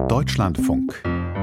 Deutschlandfunk.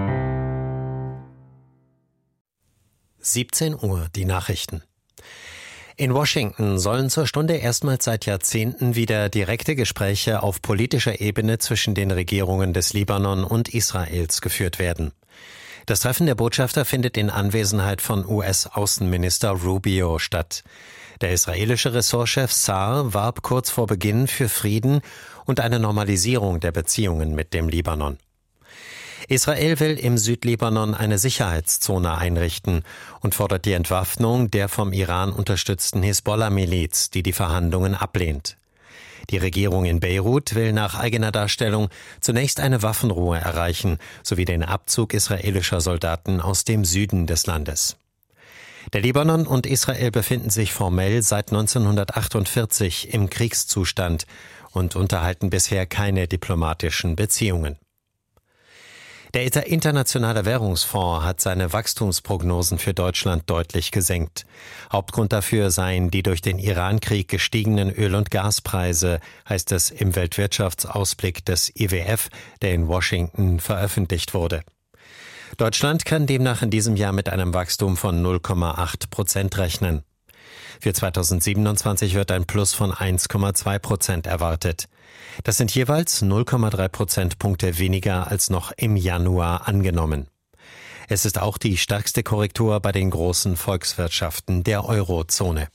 17 Uhr, die Nachrichten. In Washington sollen zur Stunde erstmals seit Jahrzehnten wieder direkte Gespräche auf politischer Ebene zwischen den Regierungen des Libanon und Israels geführt werden. Das Treffen der Botschafter findet in Anwesenheit von US-Außenminister Rubio statt. Der israelische Ressortchef Saar warb kurz vor Beginn für Frieden und eine Normalisierung der Beziehungen mit dem Libanon. Israel will im Südlibanon eine Sicherheitszone einrichten und fordert die Entwaffnung der vom Iran unterstützten Hisbollah-Miliz, die die Verhandlungen ablehnt. Die Regierung in Beirut will nach eigener Darstellung zunächst eine Waffenruhe erreichen, sowie den Abzug israelischer Soldaten aus dem Süden des Landes. Der Libanon und Israel befinden sich formell seit 1948 im Kriegszustand und unterhalten bisher keine diplomatischen Beziehungen. Der Internationale Währungsfonds hat seine Wachstumsprognosen für Deutschland deutlich gesenkt. Hauptgrund dafür seien die durch den Iran-Krieg gestiegenen Öl- und Gaspreise, heißt es im Weltwirtschaftsausblick des IWF, der in Washington veröffentlicht wurde. Deutschland kann demnach in diesem Jahr mit einem Wachstum von 0,8% rechnen. Für 2027 wird ein Plus von 1,2% erwartet. Das sind jeweils 0,3 Prozentpunkte weniger als noch im Januar angenommen. Es ist auch die stärkste Korrektur bei den großen Volkswirtschaften der Eurozone.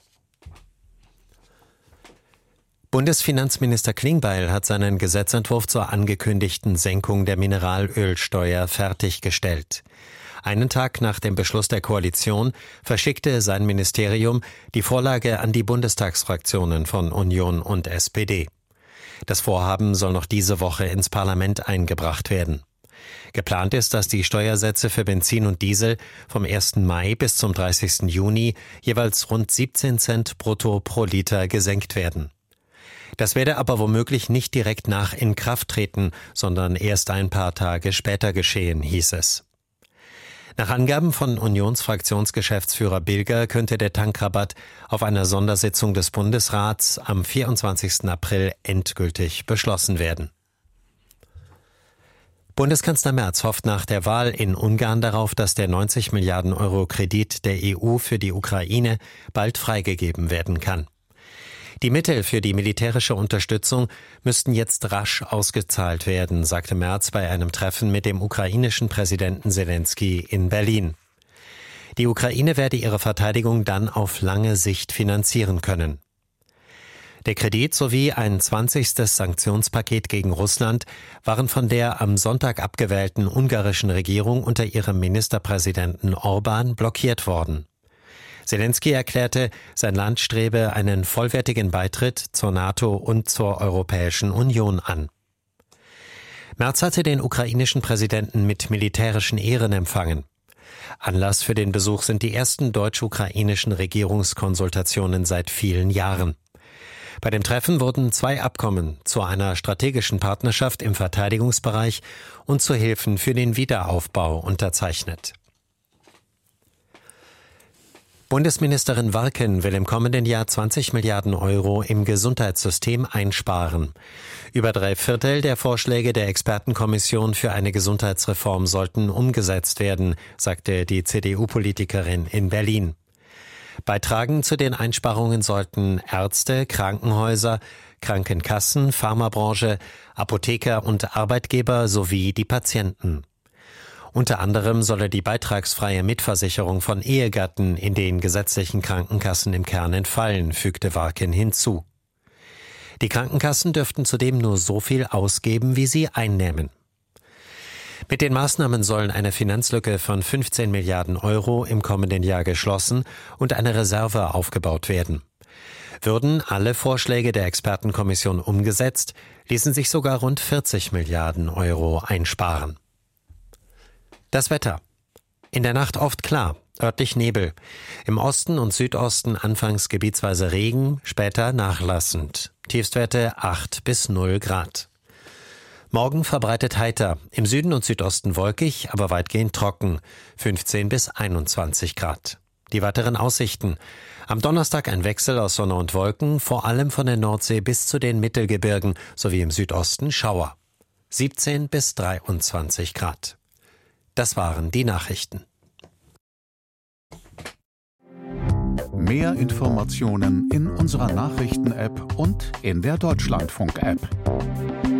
Bundesfinanzminister Klingbeil hat seinen Gesetzentwurf zur angekündigten Senkung der Mineralölsteuer fertiggestellt. Einen Tag nach dem Beschluss der Koalition verschickte sein Ministerium die Vorlage an die Bundestagsfraktionen von Union und SPD. Das Vorhaben soll noch diese Woche ins Parlament eingebracht werden. Geplant ist, dass die Steuersätze für Benzin und Diesel vom 1. Mai bis zum 30. Juni jeweils rund 17 Cent brutto pro Liter gesenkt werden. Das werde aber womöglich nicht direkt nach Inkrafttreten, sondern erst ein paar Tage später geschehen, hieß es. Nach Angaben von Unionsfraktionsgeschäftsführer Bilger könnte der Tankrabatt auf einer Sondersitzung des Bundesrats am 24. April endgültig beschlossen werden. Bundeskanzler Merz hofft nach der Wahl in Ungarn darauf, dass der 90 Milliarden Euro Kredit der EU für die Ukraine bald freigegeben werden kann. Die Mittel für die militärische Unterstützung müssten jetzt rasch ausgezahlt werden, sagte Merz bei einem Treffen mit dem ukrainischen Präsidenten Selenskyj in Berlin. Die Ukraine werde ihre Verteidigung dann auf lange Sicht finanzieren können. Der Kredit sowie ein 20. Sanktionspaket gegen Russland waren von der am Sonntag abgewählten ungarischen Regierung unter ihrem Ministerpräsidenten Orbán blockiert worden. Selenskyj erklärte, sein Land strebe einen vollwertigen Beitritt zur NATO und zur Europäischen Union an. Merz hatte den ukrainischen Präsidenten mit militärischen Ehren empfangen. Anlass für den Besuch sind die ersten deutsch-ukrainischen Regierungskonsultationen seit vielen Jahren. Bei dem Treffen wurden 2 Abkommen zu einer strategischen Partnerschaft im Verteidigungsbereich und zu Hilfen für den Wiederaufbau unterzeichnet. Bundesministerin Warken will im kommenden Jahr 20 Milliarden Euro im Gesundheitssystem einsparen. Über 3/4 der Vorschläge der Expertenkommission für eine Gesundheitsreform sollten umgesetzt werden, sagte die CDU-Politikerin in Berlin. Beitragen zu den Einsparungen sollten Ärzte, Krankenhäuser, Krankenkassen, Pharmabranche, Apotheker und Arbeitgeber sowie die Patienten. Unter anderem solle die beitragsfreie Mitversicherung von Ehegatten in den gesetzlichen Krankenkassen im Kern entfallen, fügte Warken hinzu. Die Krankenkassen dürften zudem nur so viel ausgeben, wie sie einnehmen. Mit den Maßnahmen sollen eine Finanzlücke von 15 Milliarden Euro im kommenden Jahr geschlossen und eine Reserve aufgebaut werden. Würden alle Vorschläge der Expertenkommission umgesetzt, ließen sich sogar rund 40 Milliarden Euro einsparen. Das Wetter. In der Nacht oft klar, örtlich Nebel. Im Osten und Südosten anfangs gebietsweise Regen, später nachlassend. Tiefstwerte 8 bis 0 Grad. Morgen verbreitet heiter, im Süden und Südosten wolkig, aber weitgehend trocken, 15 bis 21 Grad. Die weiteren Aussichten. Am Donnerstag ein Wechsel aus Sonne und Wolken, vor allem von der Nordsee bis zu den Mittelgebirgen sowie im Südosten Schauer. 17 bis 23 Grad. Das waren die Nachrichten. Mehr Informationen in unserer Nachrichten-App und in der Deutschlandfunk-App.